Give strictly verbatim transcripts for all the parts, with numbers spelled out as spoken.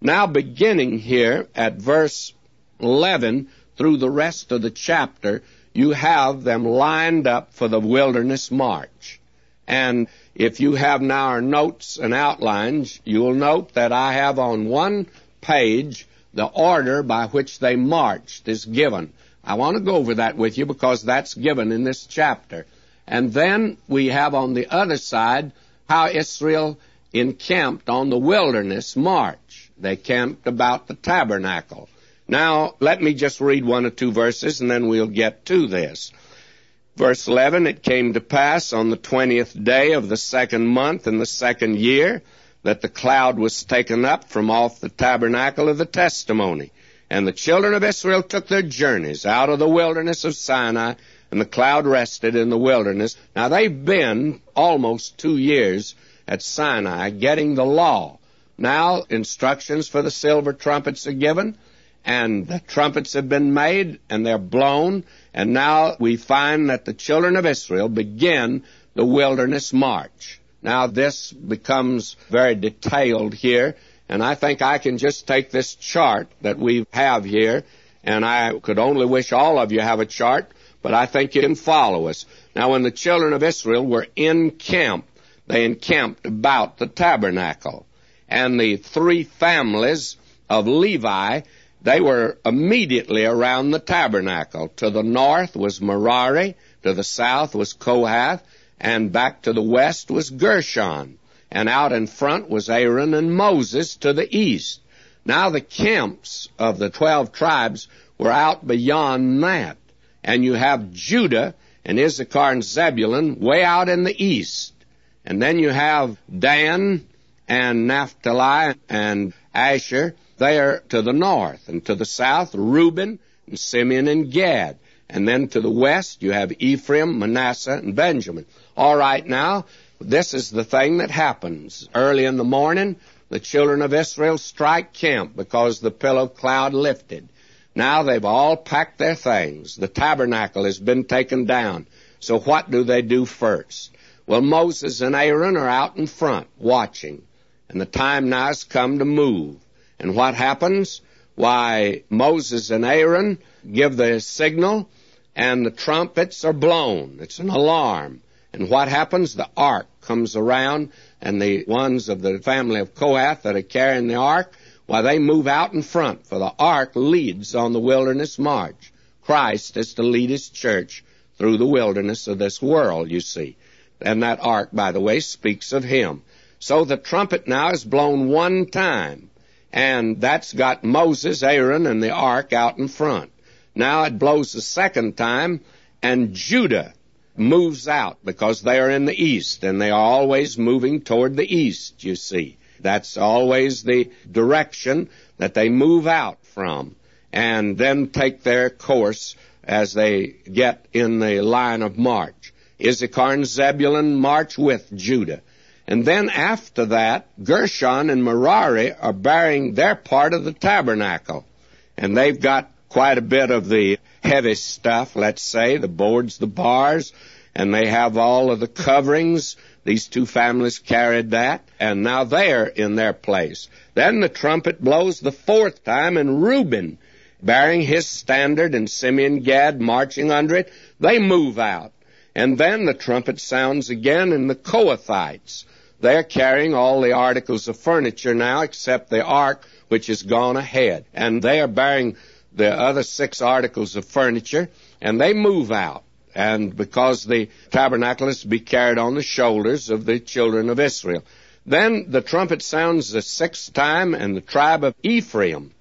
Now, beginning here at verse eleven through the rest of the chapter, you have them lined up for the wilderness march. And if you have now our notes and outlines, you will note that I have on one page the order by which they marched is given. I want to go over that with you because that's given in this chapter. And then we have on the other side how Israel encamped on the wilderness march. They camped about the tabernacle. Now, let me just read one or two verses, and then we'll get to this. Verse eleven, it came to pass on the twentieth day of the second month in the second year that the cloud was taken up from off the tabernacle of the testimony. And the children of Israel took their journeys out of the wilderness of Sinai, and the cloud rested in the wilderness. Now, they've been almost two years at Sinai getting the law. Now, instructions for the silver trumpets are given, and the trumpets have been made, and they're blown, and now we find that the children of Israel begin the wilderness march. Now, this becomes very detailed here, and I think I can just take this chart that we have here, and I could only wish all of you have a chart, but I think you can follow us. Now, when the children of Israel were in camp, they encamped about the tabernacle. And the three families of Levi, they were immediately around the tabernacle. To the north was Merari, to the south was Kohath, and back to the west was Gershon. And out in front was Aaron and Moses to the east. Now the camps of the twelve tribes were out beyond that. And you have Judah and Issachar and Zebulun way out in the east. And then you have Dan and Naphtali and Asher there to the north. And to the south, Reuben and Simeon and Gad. And then to the west, you have Ephraim, Manasseh, and Benjamin. All right, now, this is the thing that happens. Early in the morning, the children of Israel strike camp because the pillar of cloud lifted. Now they've all packed their things. The tabernacle has been taken down. So what do they do first? Well, Moses and Aaron are out in front watching. And the time now has come to move. And what happens? Why, Moses and Aaron give the signal, and the trumpets are blown. It's an alarm. And what happens? The ark comes around, and the ones of the family of Kohath that are carrying the ark, why, they move out in front, for the ark leads on the wilderness march. Christ is to lead his church through the wilderness of this world, you see. And that ark, by the way, speaks of him. So the trumpet now is blown one time, and that's got Moses, Aaron, and the ark out in front. Now it blows the second time, and Judah moves out because they are in the east, and they are always moving toward the east, you see. That's always the direction that they move out from, and then take their course as they get in the line of march. Issachar and Zebulun march with Judah. And then after that, Gershon and Merari are bearing their part of the tabernacle. And they've got quite a bit of the heavy stuff, let's say, the boards, the bars, and they have all of the coverings. These two families carried that, and now they're in their place. Then the trumpet blows the fourth time, and Reuben, bearing his standard, and Simeon, Gad marching under it, they move out. And then the trumpet sounds again, and the Kohathites, they're carrying all the articles of furniture now except the ark, which has gone ahead. And they are bearing the other six articles of furniture, and they move out. And because the tabernacle is to be carried on the shoulders of the children of Israel. Then the trumpet sounds the sixth time, and the tribe of Ephraim.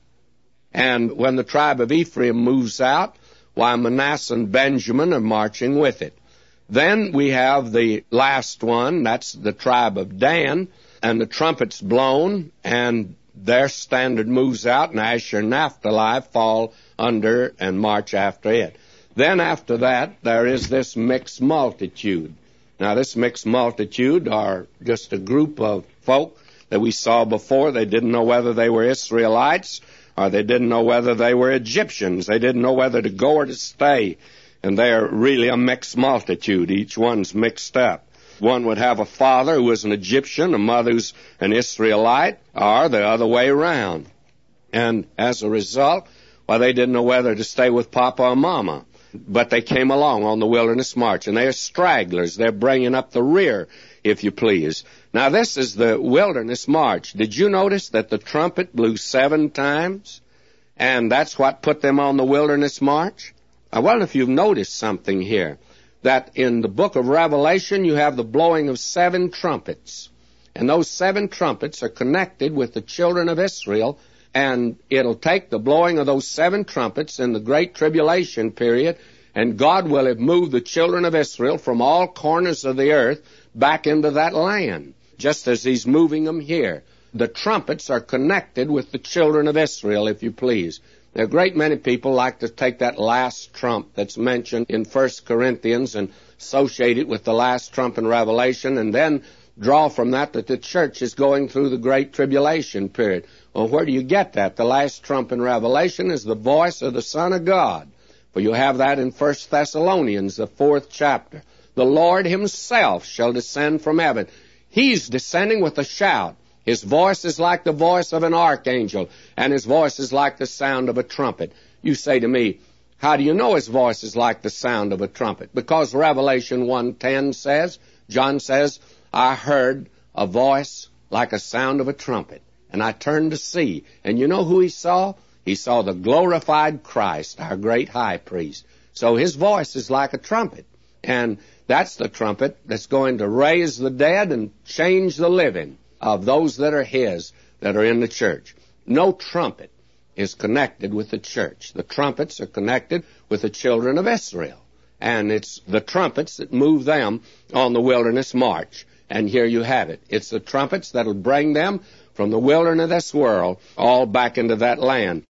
And when the tribe of Ephraim moves out, why, Manasseh and Benjamin are marching with it. Then we have the last one, that's the tribe of Dan, and the trumpet's blown, and their standard moves out, and Asher and Naphtali fall under and march after it. Then after that, there is this mixed multitude. Now, this mixed multitude are just a group of folk that we saw before. They didn't know whether they were Israelites, or they didn't know whether they were Egyptians. They didn't know whether to go or to stay. And they're really a mixed multitude. Each one's mixed up. One would have a father who was an Egyptian, a mother who's an Israelite, or the other way around. And as a result, well, they didn't know whether to stay with Papa or Mama. But they came along on the wilderness march, and they're stragglers. They're bringing up the rear, if you please. Now, this is the wilderness march. Did you notice that the trumpet blew seven times? And that's what put them on the wilderness march? I wonder if you've noticed something here, that in the book of Revelation you have the blowing of seven trumpets. And those seven trumpets are connected with the children of Israel, and it'll take the blowing of those seven trumpets in the Great Tribulation period, and God will have moved the children of Israel from all corners of the earth back into that land, just as He's moving them here. The trumpets are connected with the children of Israel, if you please. There are a great many people like to take that last trump that's mentioned in First Corinthians and associate it with the last trump in Revelation, and then draw from that that the church is going through the Great Tribulation period. Well, where do you get that? The last trump in Revelation is the voice of the Son of God. For you have that in First Thessalonians, the fourth chapter. The Lord Himself shall descend from heaven. He's descending with a shout. His voice is like the voice of an archangel, and His voice is like the sound of a trumpet. You say to me, how do you know His voice is like the sound of a trumpet? Because Revelation one ten says, John says, I heard a voice like a sound of a trumpet, and I turned to see. And you know who he saw? He saw the glorified Christ, our great high priest. So His voice is like a trumpet, and that's the trumpet that's going to raise the dead and change the living of those that are His, that are in the church. No trumpet is connected with the church. The trumpets are connected with the children of Israel. And it's the trumpets that move them on the wilderness march. And here you have it. It's the trumpets that'll bring them from the wilderness of this world all back into that land.